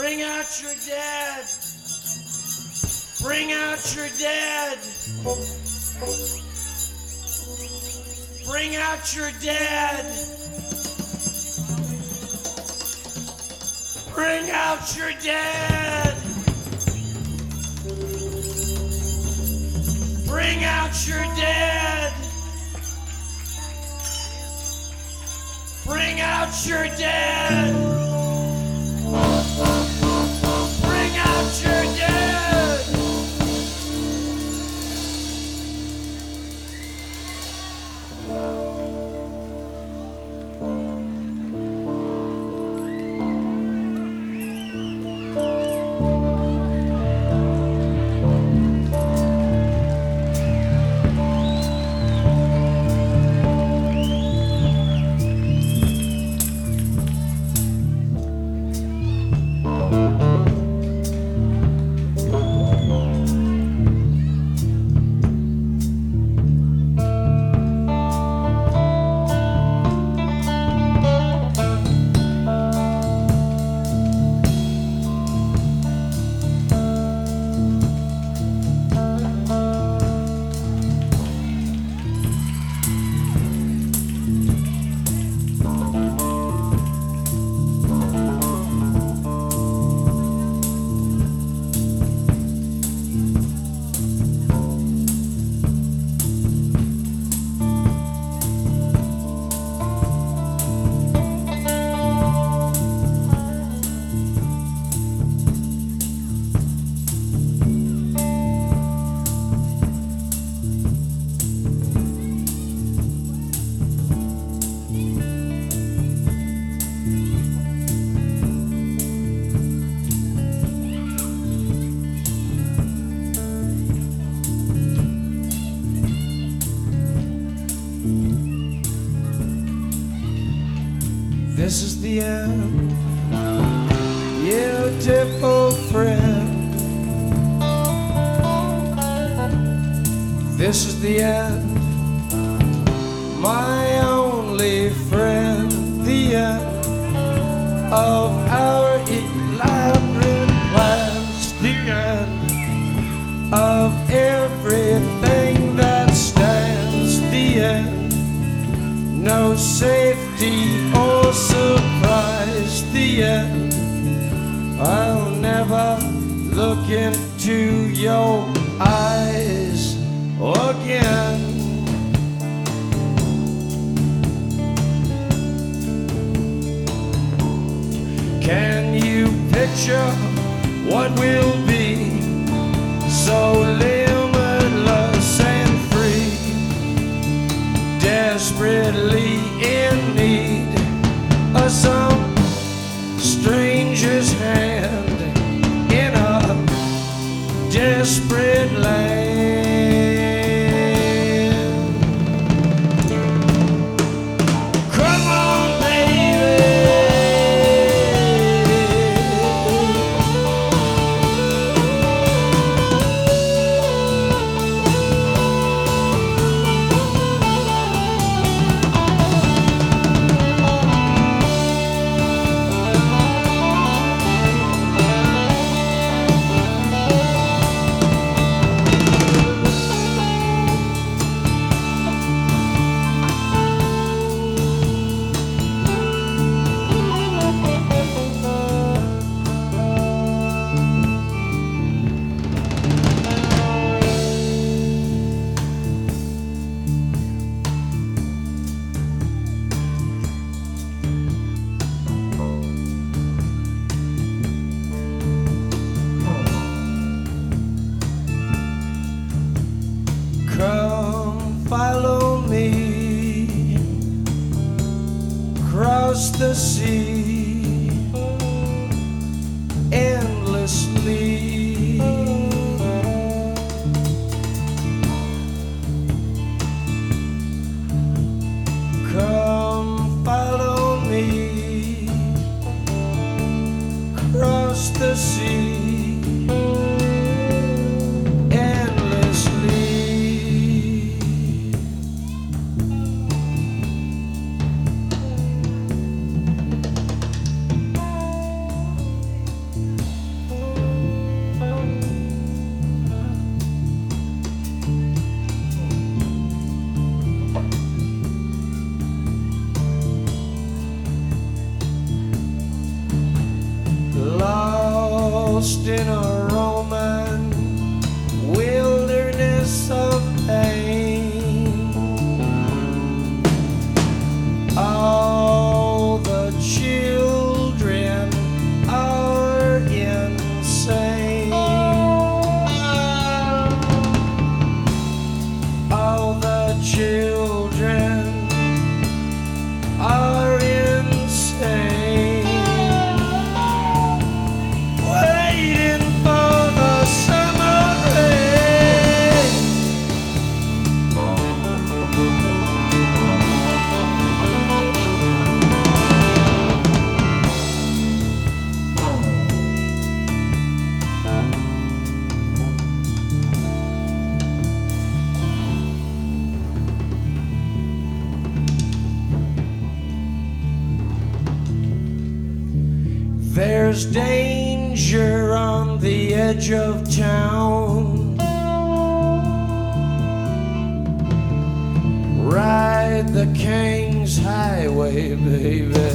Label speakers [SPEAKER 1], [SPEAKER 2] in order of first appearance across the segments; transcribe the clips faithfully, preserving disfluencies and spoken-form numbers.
[SPEAKER 1] Bring out your dead. Bring out your dead. Bring out your dead. Bring out your dead. Bring out your dead. Bring out your dead. Bring out your dead. This is the end, beautiful friend. This is the end, my only friend. The end of our elaborate plans. The end of everything that stands. The end, no safety or surprise. The end, I'll never look into your eyes again. Can you picture what will be so limitless and free, desperately in need of some stranger's hand in a desperate land? Come on, baby. Come follow me across the sea endlessly. Come follow me across the sea. lost in a Roman wilderness of pain. All the children are insane. All the children are insane. Waiting for the summer rain. There's danger on the edge of town. Ride the King's Highway, baby.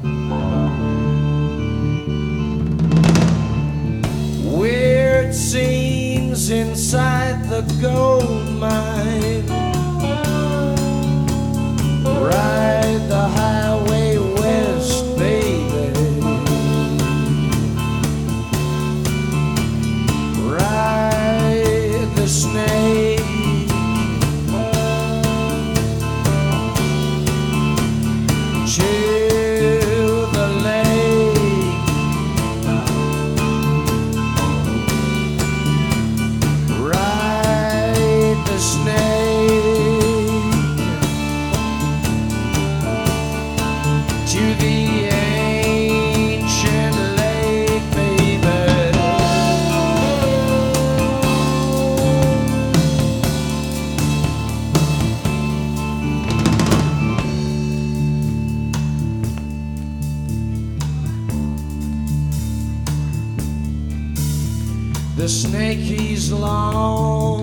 [SPEAKER 1] Weird scenes inside the gold mine. Ride the highway west, baby. Ride the snake. To the lake. Ride the snake. To the ancient lake, baby. The snake, he's long,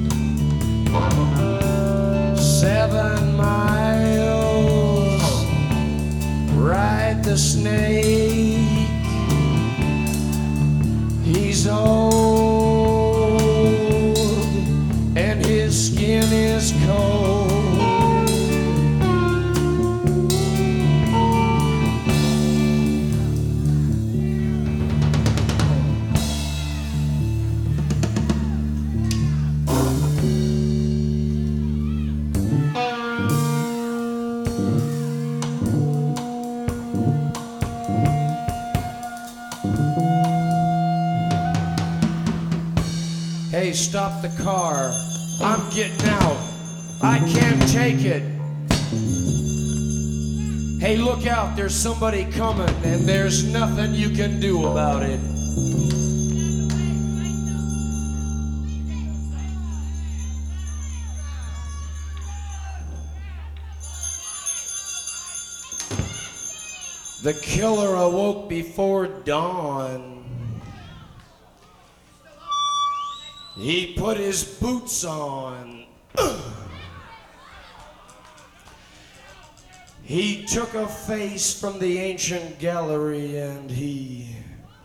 [SPEAKER 1] seven miles. Ride the snake. He's old and his skin is cold. Hey, stop the car. I'm getting out. I can't take it. Hey, look out. There's somebody coming, and there's nothing you can do about it. The killer awoke before dawn. He put his boots on. He took a face from the ancient gallery and he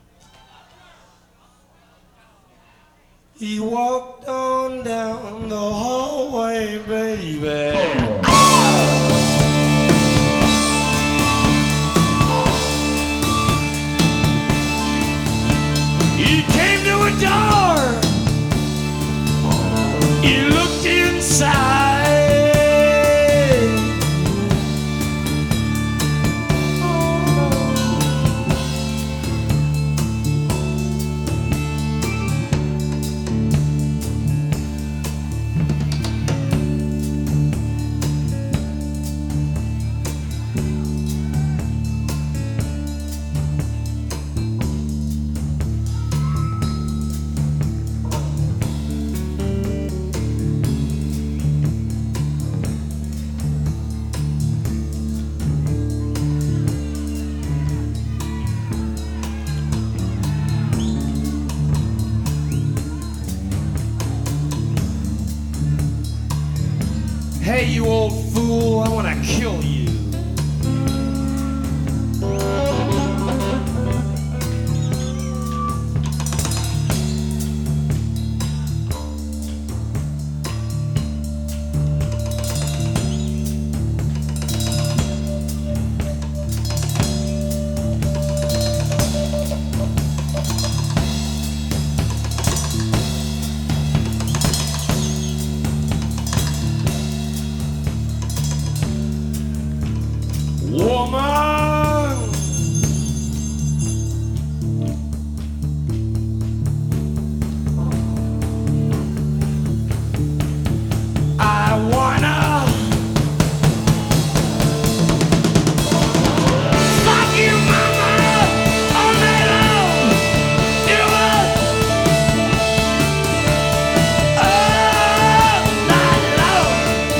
[SPEAKER 1] He walked on down the hallway, baby. He came to a door. He looked inside. woman. I wanna fuck you, mama, all night long. You what? All night long.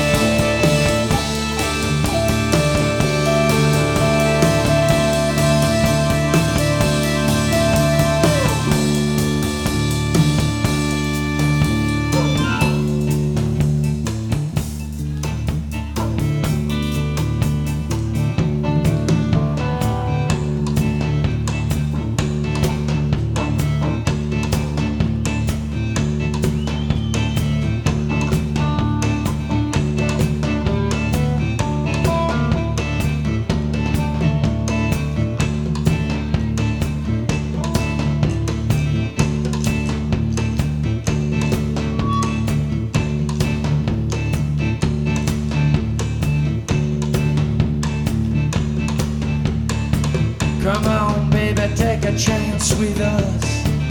[SPEAKER 1] Come on, baby, take a chance with us.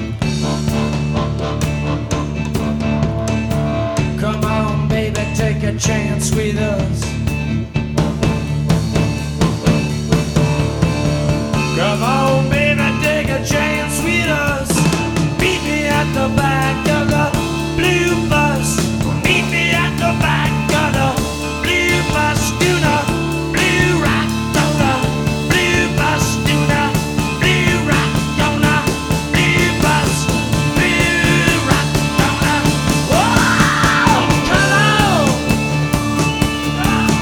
[SPEAKER 1] Come on, baby, take a chance with us. Come on, baby, take a chance with us. Meet me at the back of the blue bus. Meet me at the back of the blue bus. Do the blue rock on the blue bus. Do the blue rock on the blue bus. Blue rock on the. Whoa! Come on!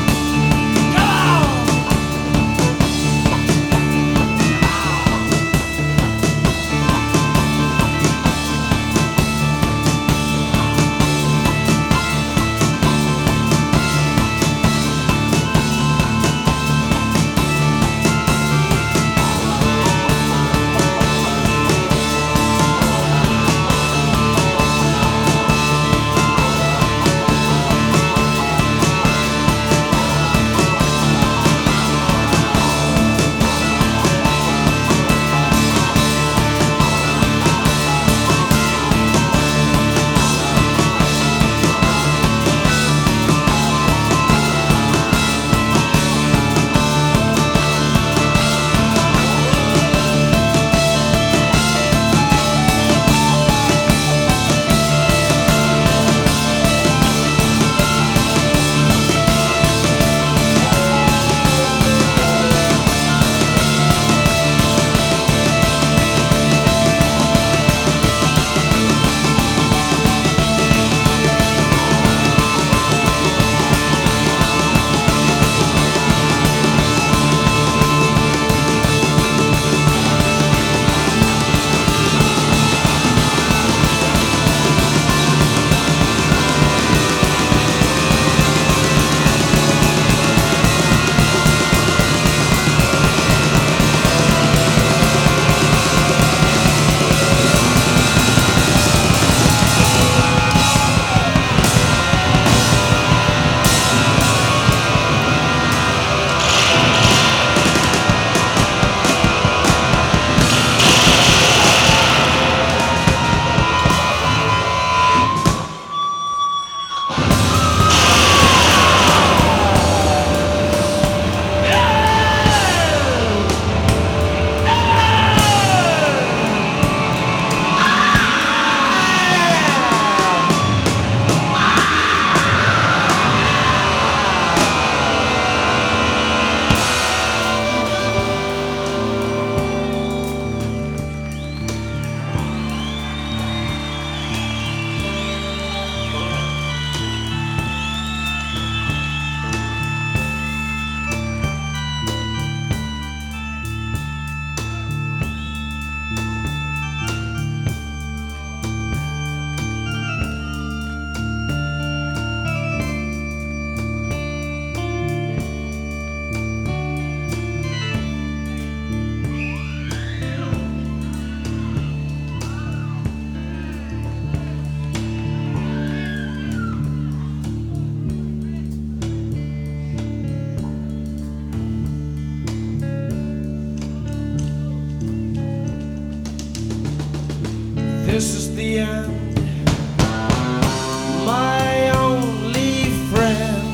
[SPEAKER 1] end, my only friend.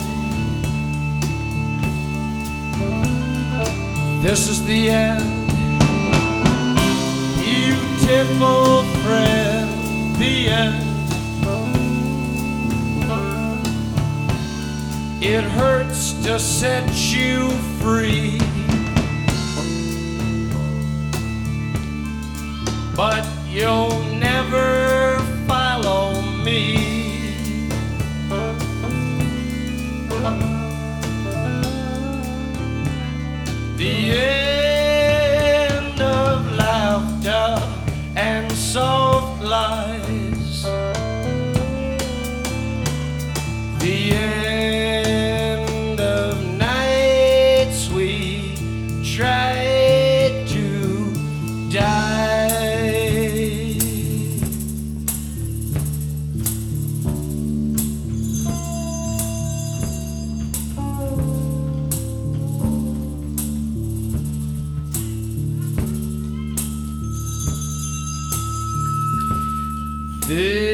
[SPEAKER 1] This is the end, beautiful friend, the end. It hurts to set you free, but you'll never follow me. The end of laughter and soft lies. The end of nights we tried to die. This